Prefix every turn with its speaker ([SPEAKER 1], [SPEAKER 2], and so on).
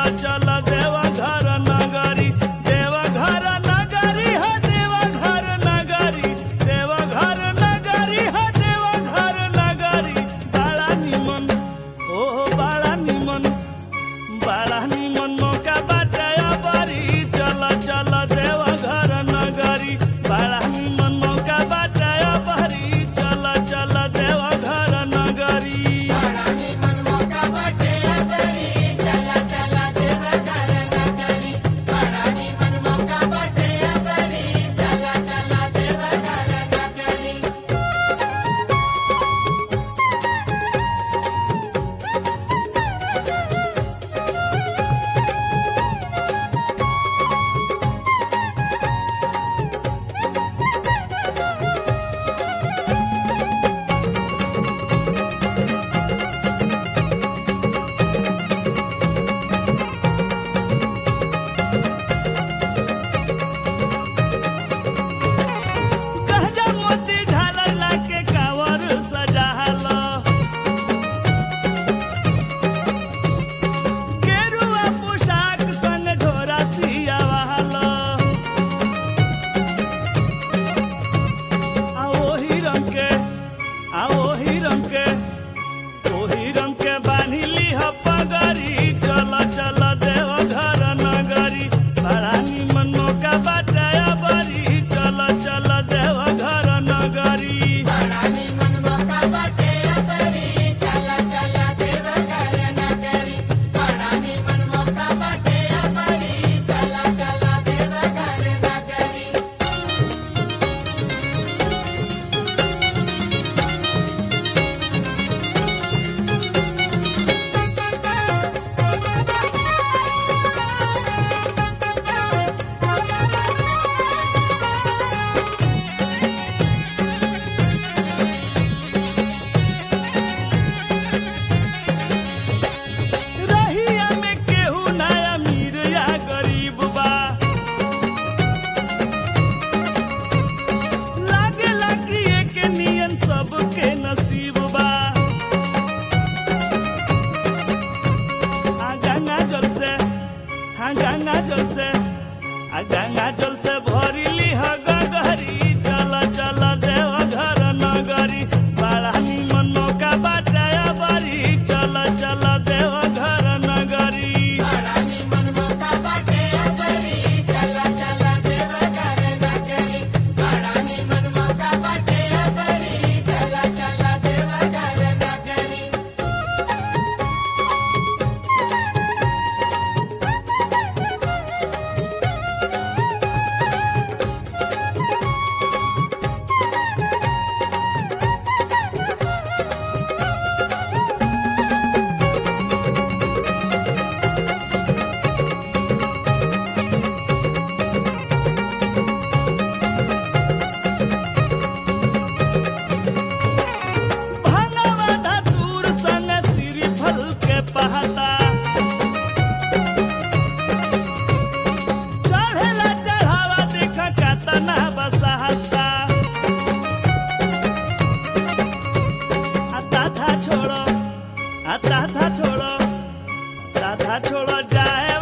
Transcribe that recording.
[SPEAKER 1] चल देवघर नगरी देवघर नगरी हो देवघर नगरी देवघर नगरी हो देवघर नगरी बड़ा निमन ओ बड़ा निमन मौका बाटे बरी चल चल देवघर नगरी बड़ा निमन मौका बाटे बरी चल चल देवघर नगरी सबके नसीब बा गंगा जल से गंगा जल से भरिली ह गगरी चल चल देवघर नगरी बड़ा निमन मौका बाटे बरी चल चल देवघर नगरी चढ़ेला चढ़ावा देख कतना बसा हस्ता आता था छोड़ो जाए